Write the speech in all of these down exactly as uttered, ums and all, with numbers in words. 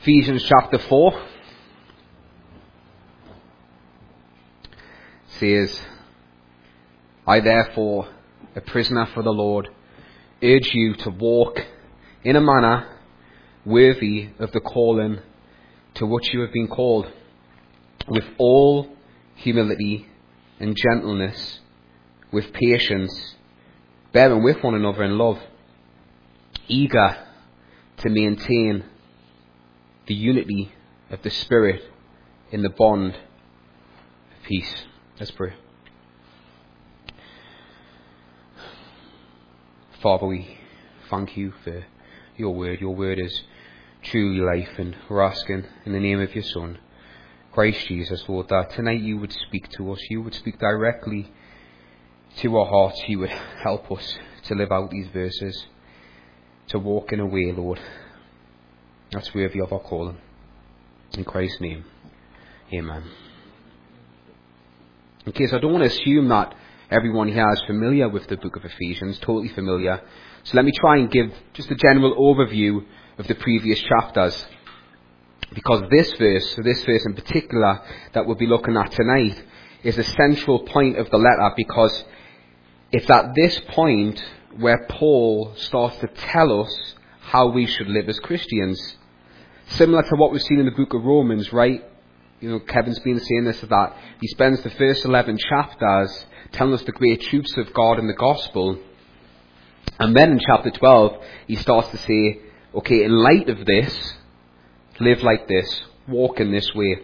Ephesians chapter four says, I therefore, a prisoner for the Lord, urge you to walk in a manner worthy of the calling to which you have been called, with all humility and gentleness, with patience, bearing with one another in love, eager to maintain the unity of the Spirit in the bond of peace. Let's pray. Father, we thank you for your word. Your word is truly life, and we're asking in the name of your Son, Christ Jesus, Lord, that tonight you would speak to us. You would speak directly to our hearts. You would help us to live out these verses, to walk in a way, Lord, that's worthy of our calling. In Christ's name, amen. In case I don't want to assume that everyone here is familiar with the book of Ephesians, totally familiar, so let me try and give just a general overview of the previous chapters. Because this verse, so this verse in particular that we'll be looking at tonight, is a central point of the letter, because it's at this point where Paul starts to tell us how we should live as Christians. Similar to what we've seen in the book of Romans, right? You know, Kevin's been saying this, that he spends the first eleven chapters telling us the great truths of God and the gospel. And then in chapter twelve, he starts to say, okay, in light of this, live like this, walk in this way.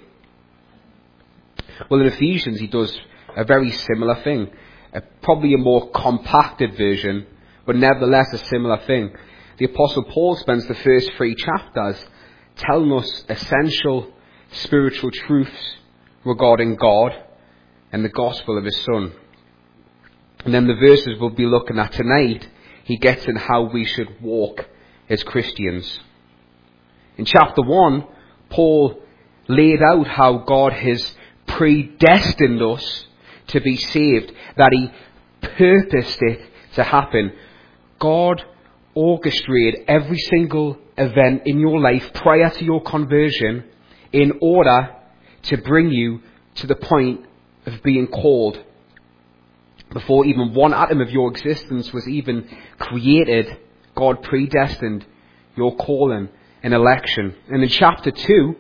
Well, in Ephesians, he does a very similar thing. A, probably a more compacted version, but nevertheless a similar thing. The Apostle Paul spends the first three chapters telling us essential spiritual truths regarding God and the gospel of his Son. And then the verses we'll be looking at tonight, he gets in how we should walk as Christians. In chapter one, Paul laid out how God has predestined us to be saved, that he purposed it to happen. God orchestrated every single event in your life prior to your conversion in order to bring you to the point of being called. Before even one atom of your existence was even created, God predestined your calling and election. And in chapter two,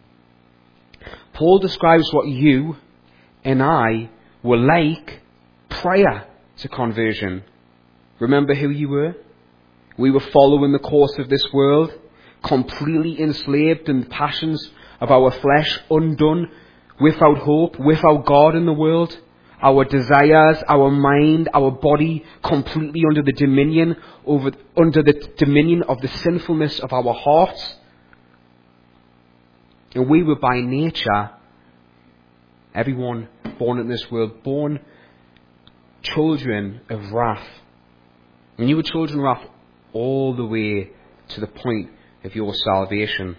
Paul describes what you and I were like prior to conversion. Remember who you were? We were following the course of this world, completely enslaved in the passions of our flesh, undone, without hope, without God in the world. Our desires, our mind, our body, completely under the dominion over under the dominion of the sinfulness of our hearts. And we were by nature, everyone born in this world, born children of wrath. And you were children of wrath all the way to the point of your salvation.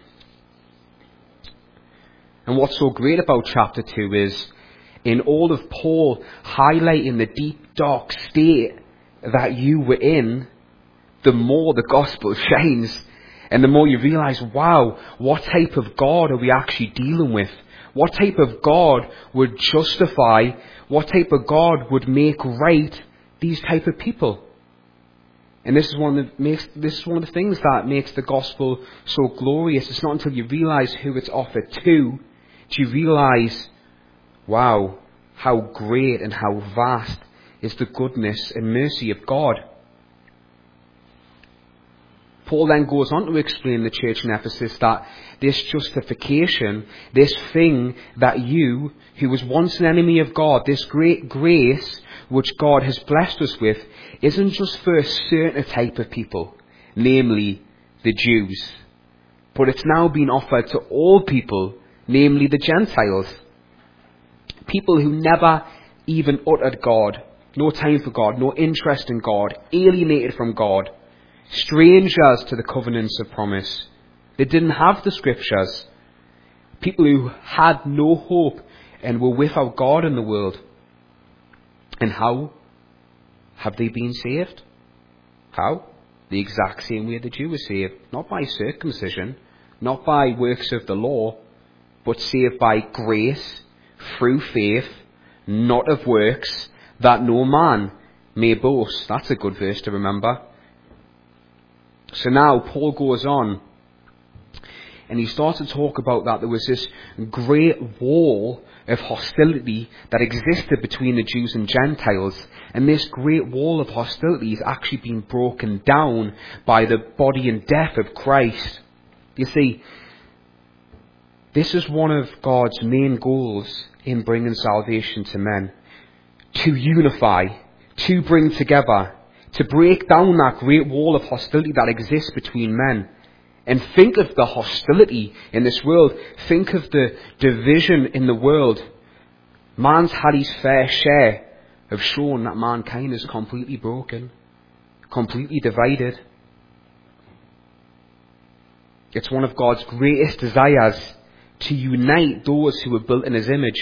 And what's so great about chapter two is, in all of Paul highlighting the deep, dark state that you were in, the more the gospel shines. And the more you realize, wow, what type of God are we actually dealing with? What type of God would justify, what type of God would make right these type of people? And this is one of the, makes, this is one of the things that makes the gospel so glorious. It's not until you realize who it's offered to, do you realize, wow, how great and how vast is the goodness and mercy of God. Paul then goes on to explain to the church in Ephesus that this justification, this thing that you, who was once an enemy of God, this great grace which God has blessed us with, isn't just for a certain type of people, namely the Jews, but it's now been offered to all people, namely the Gentiles. People who never even uttered God, no time for God, no interest in God, alienated from God, strangers to the covenants of promise. They didn't have the scriptures. People who had no hope and were without God in the world. And how have they been saved? How? The exact same way the Jew was saved. Not by circumcision, not by works of the law, but saved by grace, through faith, not of works, that no man may boast. That's a good verse to remember. So now Paul goes on, and he starts to talk about that there was this great wall of hostility that existed between the Jews and Gentiles. And this great wall of hostility is actually being broken down by the body and death of Christ. You see, this is one of God's main goals in bringing salvation to men. To unify, to bring together, to break down that great wall of hostility that exists between men. And think of the hostility in this world. Think of the division in the world. Man's had his fair share of showing that mankind is completely broken, completely divided. It's one of God's greatest desires to unite those who are built in his image.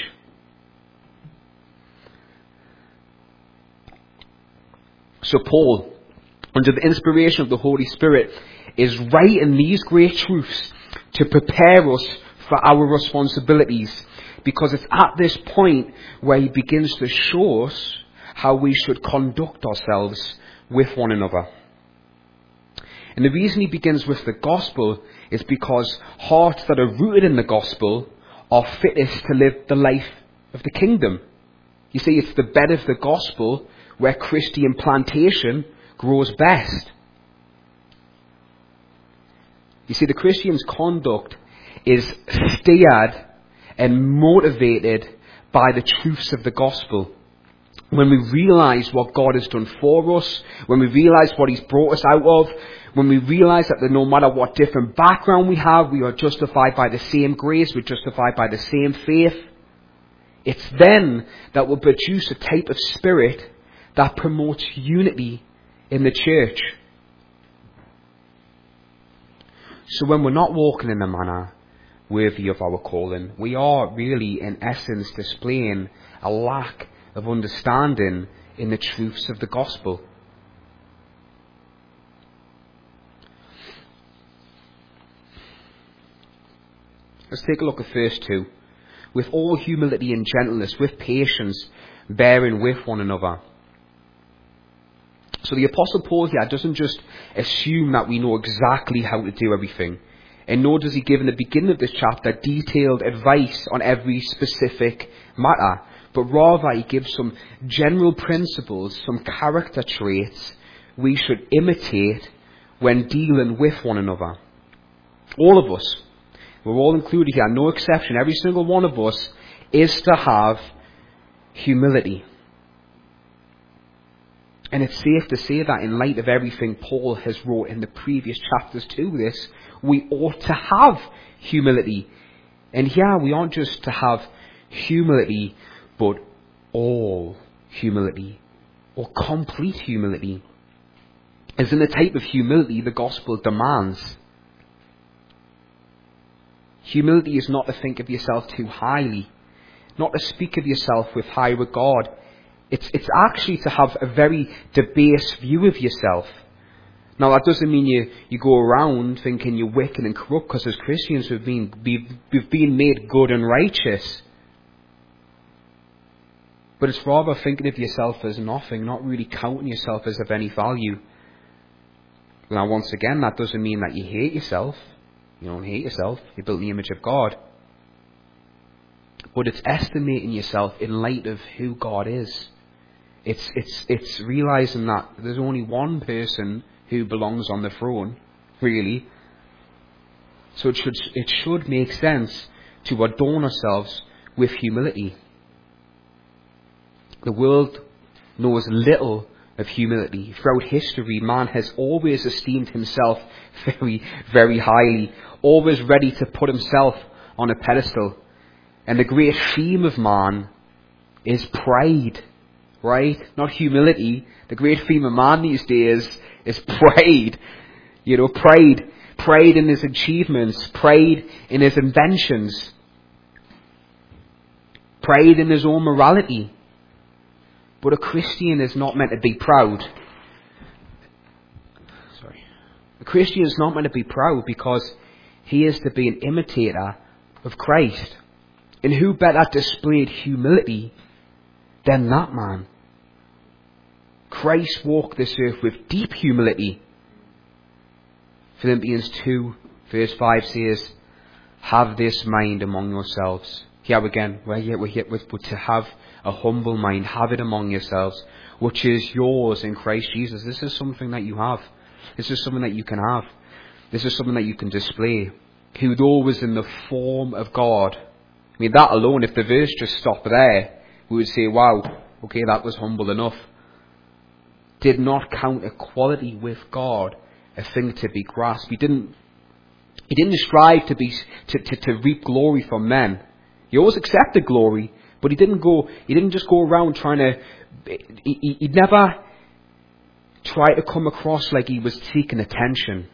So Paul, under the inspiration of the Holy Spirit, is writing these great truths to prepare us for our responsibilities, because it's at this point where he begins to show us how we should conduct ourselves with one another. And the reason he begins with the gospel is because hearts that are rooted in the gospel are fittest to live the life of the kingdom. You see, it's the bed of the gospel where Christian plantation grows best. You see, the Christian's conduct is steered and motivated by the truths of the gospel. When we realise what God has done for us, when we realise what he's brought us out of, when we realise that no matter what different background we have, we are justified by the same grace, we're justified by the same faith, it's then that will produce a type of spirit that promotes unity in the church. So when we're not walking in a manner worthy of our calling, we are really, in essence, displaying a lack of understanding in the truths of the gospel. Let's take a look at verse two. With all humility and gentleness, with patience, bearing with one another. So the Apostle Paul here doesn't just assume that we know exactly how to do everything. And nor does he give in the beginning of this chapter detailed advice on every specific matter. But rather he gives some general principles, some character traits we should imitate when dealing with one another. All of us. We're all included here, no exception. Every single one of us is to have humility. And it's safe to say that in light of everything Paul has wrote in the previous chapters to this, we ought to have humility. And here we aren't just to have humility, but all humility, or complete humility, as in the type of humility the gospel demands. Humility is not to think of yourself too highly, not to speak of yourself with high regard. It's, it's actually to have a very debased view of yourself. Now that doesn't mean you, you go around thinking you're wicked and corrupt, because as Christians we've been, we've, we've been made good and righteous. But it's rather thinking of yourself as nothing, not really counting yourself as of any value. Now once again, that doesn't mean that you hate yourself. You don't hate yourself. You're built in the image of God. But it's estimating yourself in light of who God is. It's it's it's realising that there's only one person who belongs on the throne, really. So it should it should make sense to adorn ourselves with humility. The world knows little of humility. Throughout history, man has always esteemed himself very, very highly, always ready to put himself on a pedestal. And the great theme of man is pride, right? Not humility. The great theme of man these days is pride. You know, pride. Pride in his achievements. Pride in his inventions. Pride in his own morality. But a Christian is not meant to be proud. Sorry. A Christian is not meant to be proud because He is to be an imitator of Christ. And who better displayed humility than that man? Christ walked this earth with deep humility. Philippians two verse five says, have this mind among yourselves. Here again, we're here, we're here with, to have a humble mind. Have it among yourselves, which is yours in Christ Jesus. This is something that you have. This is something that you can have. This is something that you can display. Who though was in the form of God. I mean, that alone, if the verse just stopped there, we would say, wow, okay, that was humble enough. Did not count equality with God a thing to be grasped. He didn't, he didn't strive to be, to, to, to reap glory from men. He always accepted glory, but he didn't go, he didn't just go around trying to, he, he, he never tried to come across like he was seeking attention,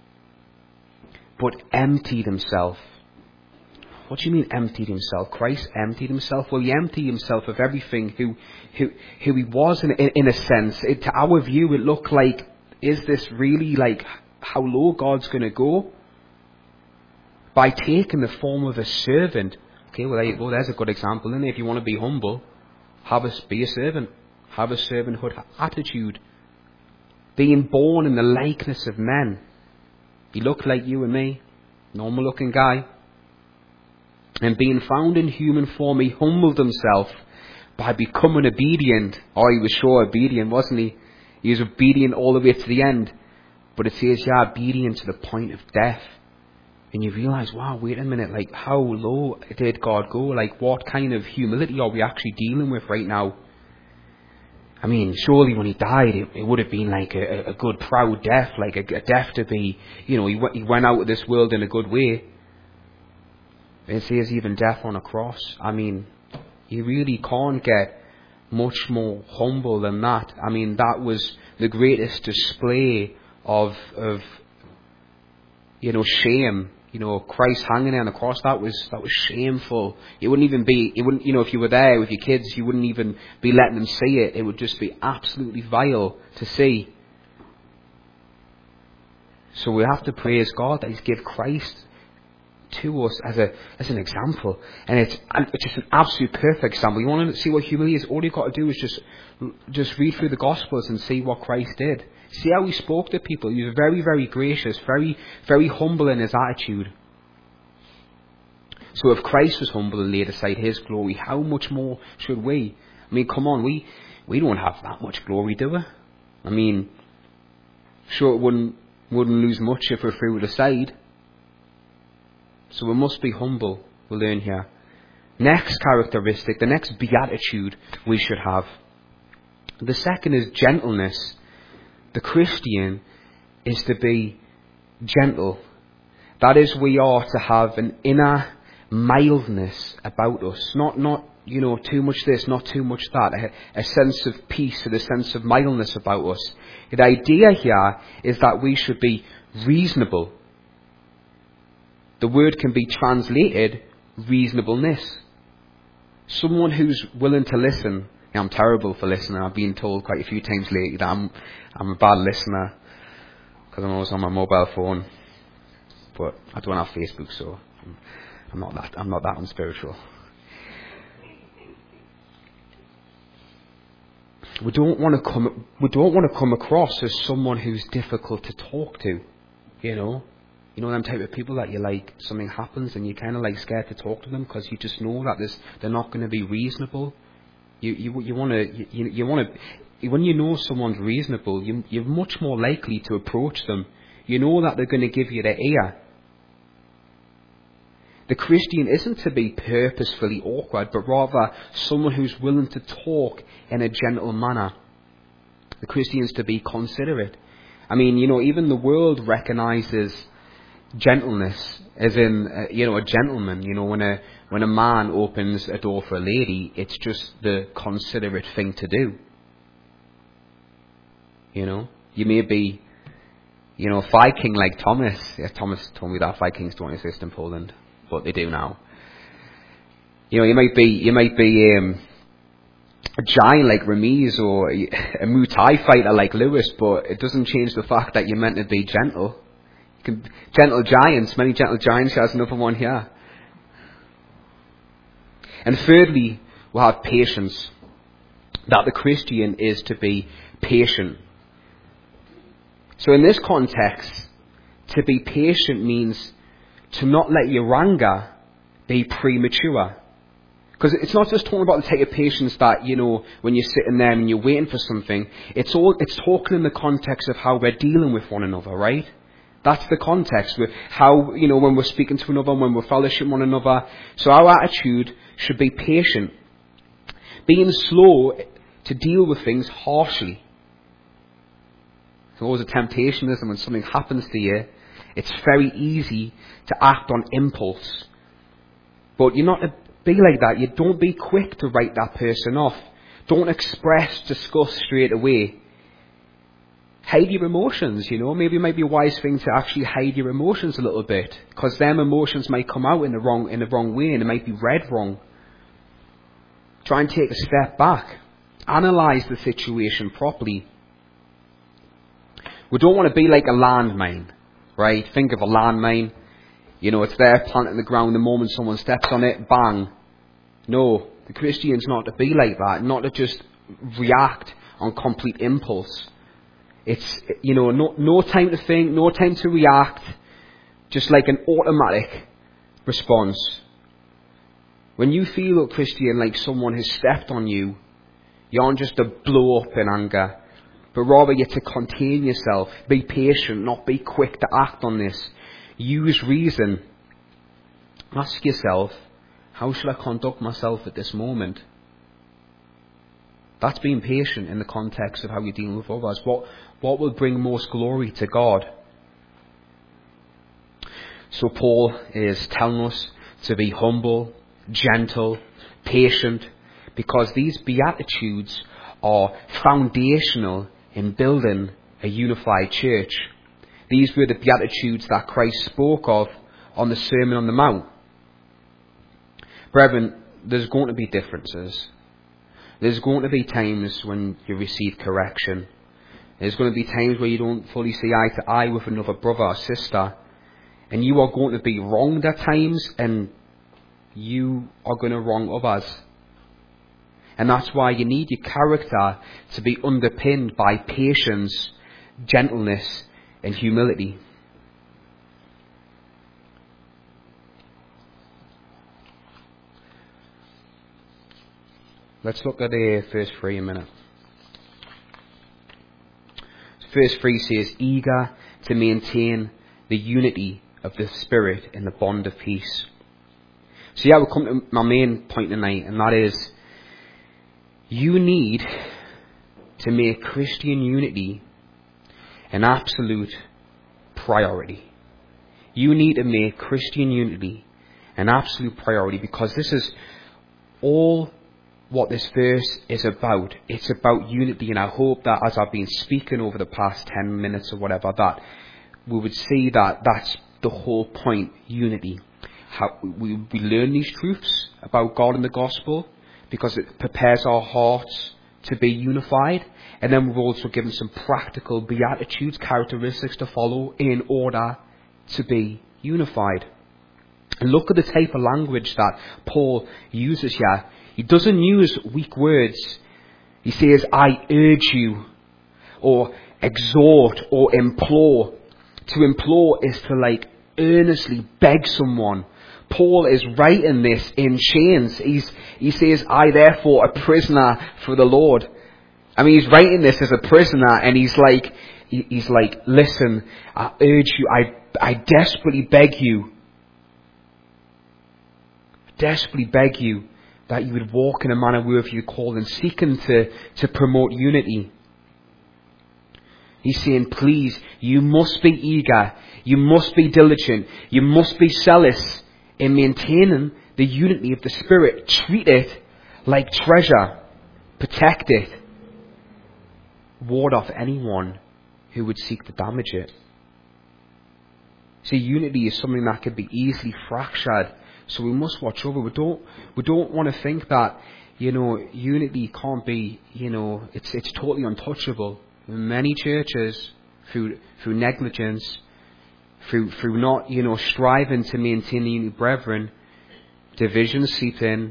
but emptied himself. What do you mean emptied himself? Christ emptied himself? Well, he emptied himself of everything who who, who he was in, in, in a sense. It, to our view, it looked like, is this really like how low God's going to go? By taking the form of a servant. Okay, well, there you go. There's a good example, isn't it? If you want to be humble, have a, be a servant. Have a servanthood attitude. Being born in the likeness of men. He looked like you and me. Normal looking guy. And being found in human form, he humbled himself by becoming obedient. Oh, he was sure obedient, wasn't he? He was obedient all the way to the end. But it says, yeah, obedient to the point of death. And you realize, wow, wait a minute, like how low did God go? Like what kind of humility are we actually dealing with right now? I mean, surely when he died, it, it would have been like a, a good proud death, like a, a death to be, you know, he, w- he went out of this world in a good way. It says even death on a cross. I mean, you really can't get much more humble than that. I mean, that was the greatest display of, of, you know, shame. You know, Christ hanging there on the cross, that was, that was shameful. It wouldn't even be, it wouldn't, you know, if you were there with your kids, you wouldn't even be letting them see it. It would just be absolutely vile to see. So we have to praise God that He's given Christ to us as a as an example, and it's, it's just an absolute perfect example. You want to see what humility is? All you've got to do is just just read through the Gospels and see what Christ did. See how He spoke to people. He was very, very gracious, very, very humble in His attitude. So if Christ was humble and laid aside His glory, how much more should we? I mean, come on, we we don't have that much glory, do we? I mean, sure, it wouldn't wouldn't lose much if we threw it aside. So we must be humble, we learn here. Next characteristic, the next beatitude we should have. The second is gentleness. The Christian is to be gentle. That is, we are to have an inner mildness about us. Not, not you know, too much this, not too much that. A, a sense of peace and a sense of mildness about us. The idea here is that we should be reasonable. The word can be translated reasonableness. Someone who's willing to listen. Now, I'm terrible for listening. I've been told quite a few times lately that I'm I'm a bad listener because I'm always on my mobile phone. But I don't have Facebook, so I'm, I'm not that I'm not that unspiritual. We don't want to come we don't want to come across as someone who's difficult to talk to, you know. You know them type of people that you like, something happens and you're kind of like scared to talk to them because you just know that this, they're not going to be reasonable. You you you want to you you want to when you know someone's reasonable, you you're much more likely to approach them. You know that they're going to give you their ear. The Christian isn't to be purposefully awkward, but rather someone who's willing to talk in a gentle manner. The Christian is to be considerate. I mean, you know, even the world recognizes gentleness, as in, uh, you know, a gentleman. You know, when a when a man opens a door for a lady, it's just the considerate thing to do. You know, you may be, you know, a Viking like Thomas. Yeah, Thomas told me that Vikings don't exist in Poland, but they do now. You know, you might be, you might be um, a giant like Ramiz or a Muay Thai fighter like Lewis, but it doesn't change the fact that you're meant to be gentle. Gentle giants, many gentle giants. There's another one here. And thirdly, we'll have patience. That the Christian is to be patient. So in this context, to be patient means to not let your anger be premature. Because it's not just talking about the type of patience that, you know, when you're sitting there and you're waiting for something. It's all, it's talking in the context of how we're dealing with one another, right? That's the context. With how, you know, when we're speaking to another, when we're fellowshipping one another. So our attitude should be patient. Being slow to deal with things harshly. There's always a temptation, isn't it? When something happens to you, it's very easy to act on impulse. But you're not to be like that. You don't be quick to write that person off. Don't express disgust straight away. Hide your emotions, you know. Maybe it might be a wise thing to actually hide your emotions a little bit. Because them emotions might come out in the wrong in the wrong way and it might be read wrong. Try and take a step back. Analyse the situation properly. We don't want to be like a landmine, right? Think of a landmine. You know, it's there planted in the ground. The moment someone steps on it, bang. No, the Christian's not to be like that. Not to just react on complete impulse. It's, you know, no, no time to think, no time to react. Just like an automatic response. When you feel, Christian, like someone has stepped on you, you aren't just to blow up in anger, but rather you're to contain yourself. Be patient, not be quick to act on this. Use reason. Ask yourself, how shall I conduct myself at this moment? That's being patient in the context of how you're dealing with others. What, what will bring most glory to God? So Paul is telling us to be humble, gentle, patient, because these beatitudes are foundational in building a unified church. These were the beatitudes that Christ spoke of on the Sermon on the Mount. Brethren, there's going to be differences. There's going to be times when you receive correction. There's going to be times where you don't fully see eye to eye with another brother or sister. And you are going to be wronged at times, and you are going to wrong others. And that's why you need your character to be underpinned by patience, gentleness, and humility. Let's look at uh, verse three a minute. Verse three says, eager to maintain the unity of the Spirit in the bond of peace. So yeah, we'll come to my main point tonight, and that is, you need to make Christian unity an absolute priority. You need to make Christian unity an absolute priority, because this is all what this verse is about. It's about unity, and I hope that as I've been speaking over the past ten minutes or whatever, that we would see that that's the whole point, unity. How we, we learn these truths about God and the gospel, because it prepares our hearts to be unified. And then we're also given some practical beatitudes, characteristics to follow in order to be unified. And look at the type of language that Paul uses here. He doesn't use weak words. He says, I urge you, or exhort, or implore. To implore is to like earnestly beg someone. Paul is writing this in chains. He's, he says, I therefore a prisoner for the Lord. I mean, he's writing this as a prisoner, and he's like, he, he's like, listen, I urge you, I, I desperately beg you, desperately beg you that you would walk in a manner worthy of your call, and seeking to, to promote unity. He's saying, please, you must be eager, you must be diligent, you must be zealous in maintaining the unity of the Spirit. Treat it like treasure. Protect it. Ward off anyone who would seek to damage it. See, unity is something that could be easily fractured, so we must watch over. We don't, we don't want to think that, you know, unity can't be, you know, it's it's totally untouchable. In many churches, through through negligence, through, through not, you know, striving to maintain the unity, brethren, divisions seep in,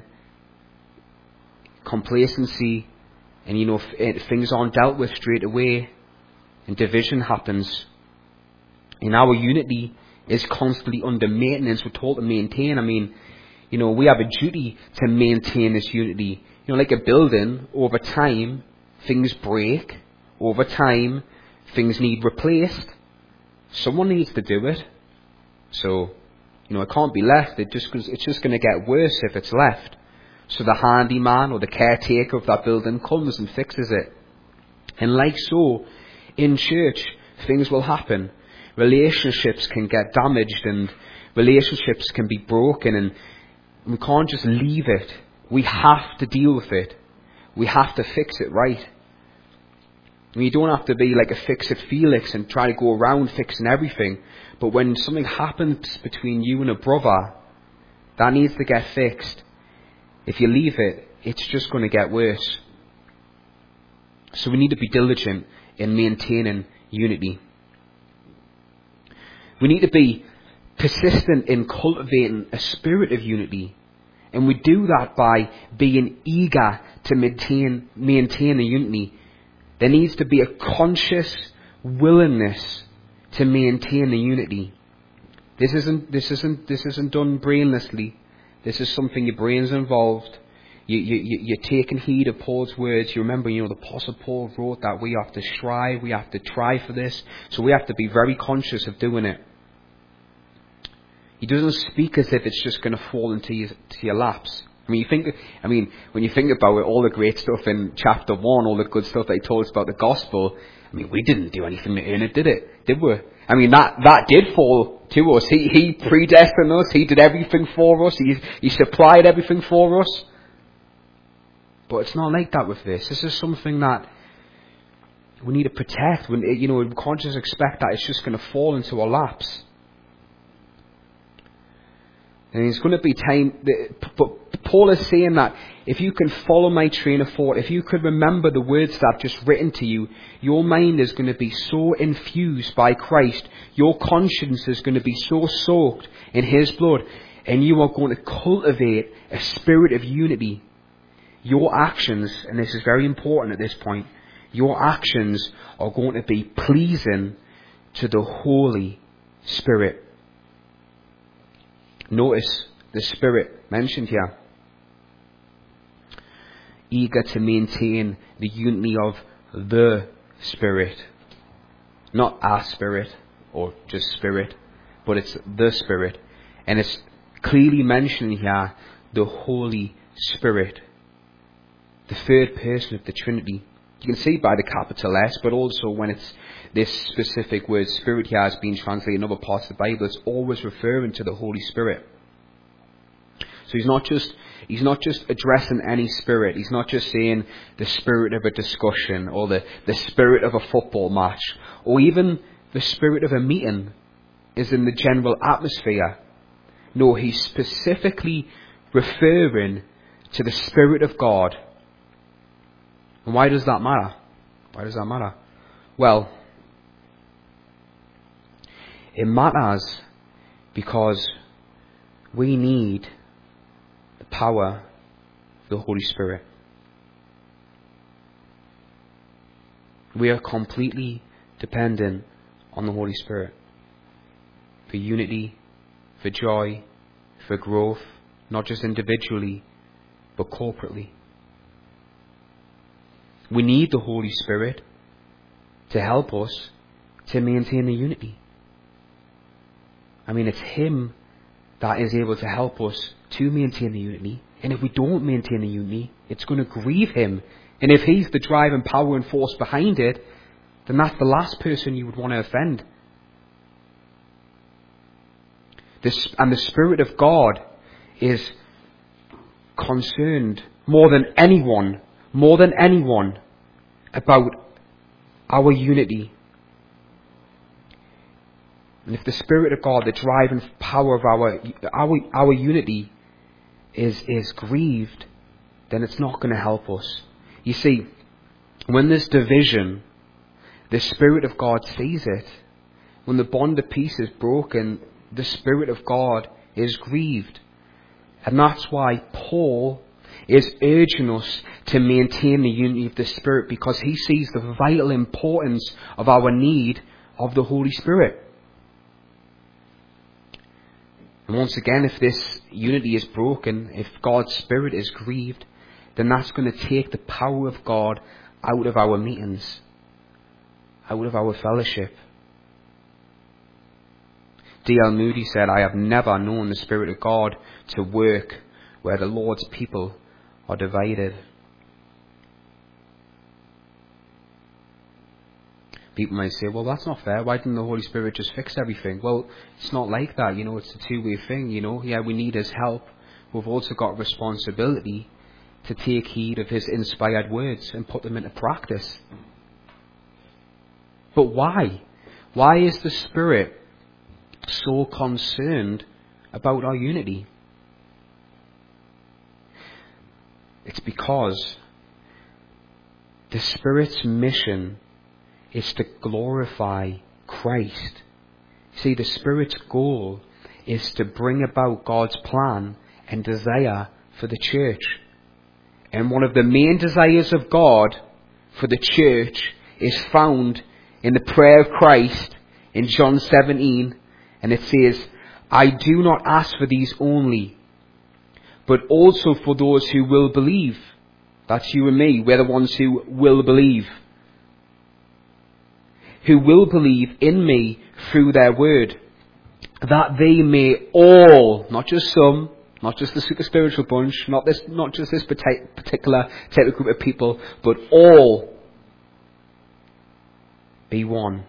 complacency, and, you know, f- things aren't dealt with straight away, and division happens. And our unity is constantly under maintenance. We're told to maintain. I mean, you know, we have a duty to maintain this unity. You know, like a building, over time, things break. Over time, things need replaced. Someone needs to do it. So, you know, it can't be left. It just, it's just going to get worse if it's left. So the handyman or the caretaker of that building comes and fixes it. And like so, in church, things will happen. Relationships can get damaged and relationships can be broken, and we can't just leave it. We have to deal with it. We have to fix it right. I mean, you don't have to be like a fix-it-Felix and try to go around fixing everything. But when something happens between you and a brother, that needs to get fixed. If you leave it, it's just going to get worse. So we need to be diligent in maintaining unity. We need to be persistent in cultivating a spirit of unity. And we do that by being eager to maintain, maintain the unity. There needs to be a conscious willingness to maintain the unity. This isn't, this isn't, this isn't done brainlessly. This is something your brain's involved. You, you, you, you're taking heed of Paul's words. You remember, you know, the Apostle Paul wrote that we have to strive, we have to try for this. So we have to be very conscious of doing it. He doesn't speak as if it's just going to fall into your, to your laps. I mean, you think, I mean, when you think about it, all the great stuff in chapter one, all the good stuff that he told us about the gospel, I mean, we didn't do anything to earn it, did it? Did we? I mean, that, that did fall to us. He, he predestined us. He did everything for us. He, he supplied everything for us. But it's not like that with this. This is something that we need to protect. When, you know, we can't just expect that it's just going to fall into our laps. And there's going to be time, but Paul is saying that if you can follow my train of thought, if you could remember the words that I've just written to you, your mind is going to be so infused by Christ, your conscience is going to be so soaked in His blood, and you are going to cultivate a spirit of unity. Your actions, and this is very important at this point, your actions are going to be pleasing to the Holy Spirit. Notice the Spirit mentioned here. Eager to maintain the unity of the Spirit. Not our spirit, or just Spirit, but it's the Spirit. And it's clearly mentioned here, the Holy Spirit. The third person of the Trinity. You can see by the capital S, but also when it's this specific word Spirit here has been translated in other parts of the Bible, it's always referring to the Holy Spirit. So he's not just he's not just addressing any spirit. He's not just saying the spirit of a discussion or the, the spirit of a football match or even the spirit of a meeting is in the general atmosphere. No, he's specifically referring to the Spirit of God. And why does that matter? Why does that matter? Well, it matters because we need the power of the Holy Spirit. We are completely dependent on the Holy Spirit for unity, for joy, for growth, not just individually, but corporately. We need the Holy Spirit to help us to maintain the unity. I mean, it's Him that is able to help us to maintain the unity. And if we don't maintain the unity, it's going to grieve Him. And if He's the driving power and force behind it, then that's the last person you would want to offend. This, and the Spirit of God is concerned more than anyone, more than anyone, about our unity. And if the Spirit of God, the driving power of our our our unity, is is grieved, then it's not going to help us. You see, when there's division, the Spirit of God sees it, when the bond of peace is broken, the Spirit of God is grieved. And that's why Paul is urging us to maintain the unity of the Spirit, because he sees the vital importance of our need of the Holy Spirit. And once again, if this unity is broken, if God's Spirit is grieved, then that's going to take the power of God out of our meetings, out of our fellowship. D L Moody said, "I have never known the Spirit of God to work where the Lord's people are divided." People might say, well, that's not fair. Why didn't the Holy Spirit just fix everything? Well, it's not like that. You know, it's a two-way thing, you know. Yeah, we need His help. We've also got responsibility to take heed of His inspired words and put them into practice. But why? Why is the Spirit so concerned about our unity? It's because the Spirit's mission is to glorify Christ. See, the Spirit's goal is to bring about God's plan and desire for the church. And one of the main desires of God for the church is found in the prayer of Christ in John seventeen. And it says, "I do not ask for these only, but also for those who will believe." That's you and me. We're the ones who will believe. Who will believe in me through their word, that they may all, not just some, not just the super spiritual bunch, not this, not just this particular type of group of people, but all be one.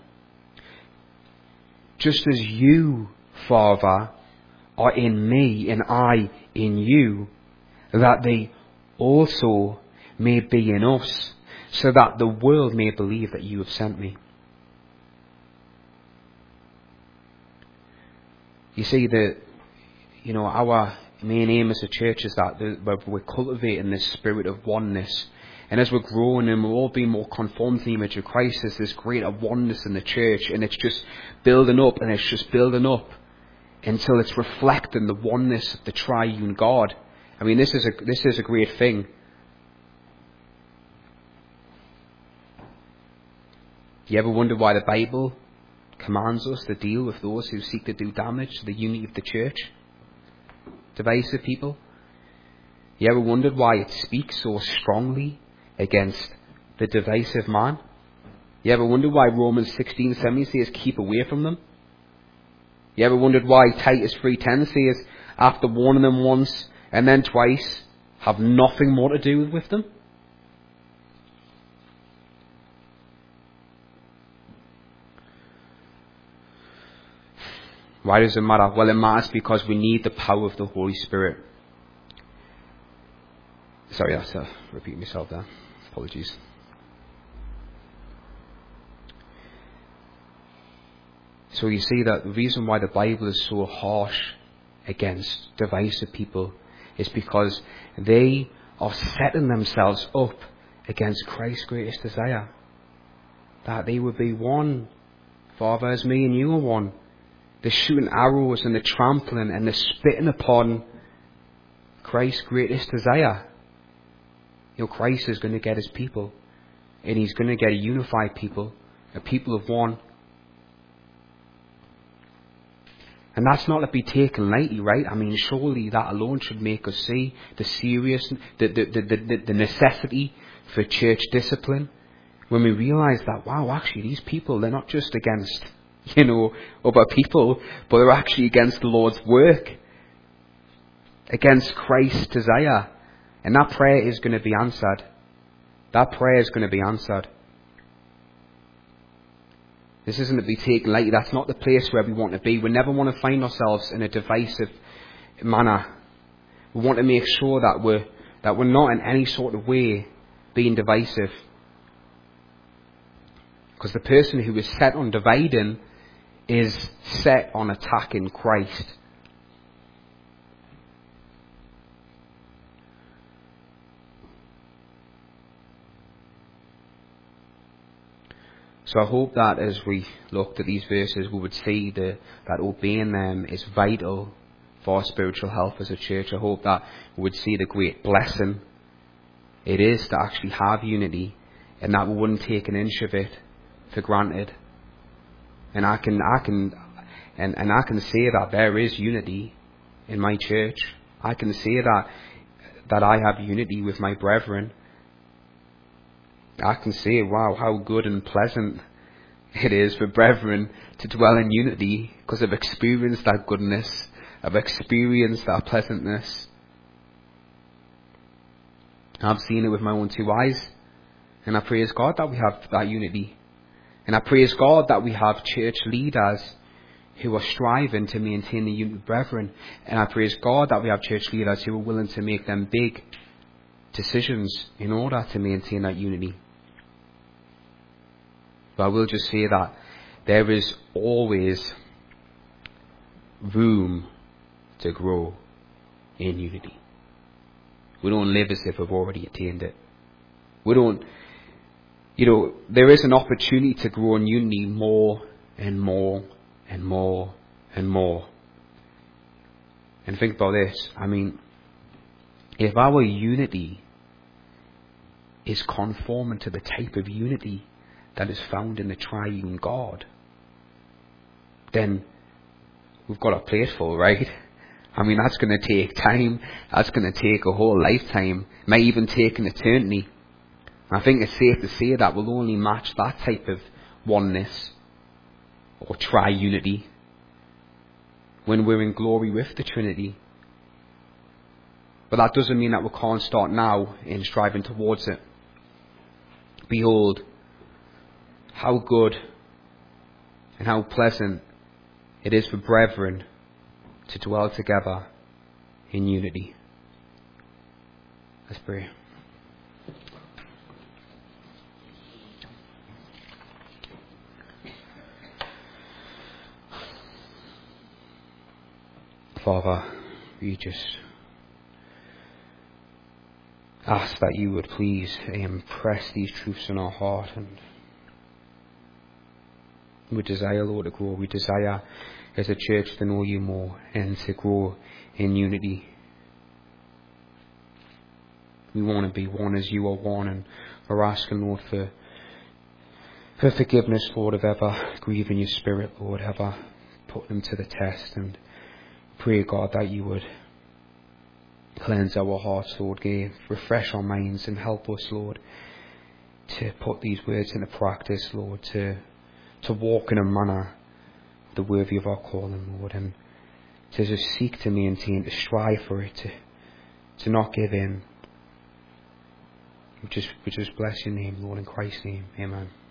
Just as you, Father, are in me and I in you, that they also may be in us, so that the world may believe that you have sent me. You see, the, you know, our main aim as a church is that the, we're cultivating this spirit of oneness. And as we're growing and we're all being more conformed to the image of Christ, there's this greater oneness in the church. And it's just building up and it's just building up until it's reflecting the oneness of the triune God. I mean, this is a, this is a great thing. You ever wonder why the Bible commands us to deal with those who seek to do damage to the unity of the church? Divisive people. You ever wondered why it speaks so strongly against the divisive man? You ever wondered why Romans sixteen seventeen says keep away from them? You ever wondered why Titus three ten says after warning them once and then twice, have nothing more to do with them? Why does it matter? Well, it matters because we need the power of the Holy Spirit. Sorry, I have to repeat myself there. Apologies. So you see that the reason why the Bible is so harsh against divisive people is because they are setting themselves up against Christ's greatest desire. That they would be one. Father, as me and you are one. The shooting arrows and the trampling and the spitting upon Christ's greatest desire. You know, Christ is going to get his people. And he's going to get a unified people. A people of one. And that's not to be taken lightly, right? I mean, surely that alone should make us see the serious, the, the, the, the, the necessity for church discipline. When we realise that, wow, actually these people, they're not just against, you know, other people, but they're actually against the Lord's work, against Christ's desire. And that prayer is going to be answered. That prayer is going to be answered. This isn't to be taken lightly. That's not the place where we want to be. We never want to find ourselves in a divisive manner. We want to make sure that we're, that we're not in any sort of way being divisive. Because the person who is set on dividing is set on attacking Christ. So I hope that as we looked at these verses, we would see the, that obeying them is vital for our spiritual health as a church. I hope that we would see the great blessing it is to actually have unity, and that we wouldn't take an inch of it for granted. And I can, I can, and, and I can say that there is unity in my church. I can say that, that I have unity with my brethren. I can say, wow, how good and pleasant it is for brethren to dwell in unity, because I've experienced that goodness. I've experienced that pleasantness. I've seen it with my own two eyes. And I praise God that we have that unity. And I praise God that we have church leaders who are striving to maintain the unity of brethren. And I praise God that we have church leaders who are willing to make them big decisions in order to maintain that unity. But I will just say that there is always room to grow in unity. We don't live as if we've already attained it. We don't, you know, there is an opportunity to grow in unity more and more and more and more. And think about this. I mean, if our unity is conforming to the type of unity that is found in the triune God, then we've got a plate full, right? I mean, that's going to take time. That's going to take a whole lifetime. It might even take an eternity. I think it's safe to say that we'll only match that type of oneness or triunity when we're in glory with the Trinity. But that doesn't mean that we can't start now in striving towards it. Behold, how good and how pleasant it is for brethren to dwell together in unity. Let's pray. Father, we just ask that you would please impress these truths in our heart, and we desire, Lord, to grow. We desire as a church to know you more and to grow in unity. We want to be one as you are one, and we're asking, Lord, for, for forgiveness, Lord, of ever grieving your spirit, Lord, ever put them to the test. And pray, God, that you would cleanse our hearts, Lord, give, refresh our minds and help us, Lord, to put these words into practice, Lord, to to walk in a manner the worthy of our calling, Lord, and to just seek to maintain, to strive for it, to to not give in. We just, we just bless your name, Lord, in Christ's name. Amen.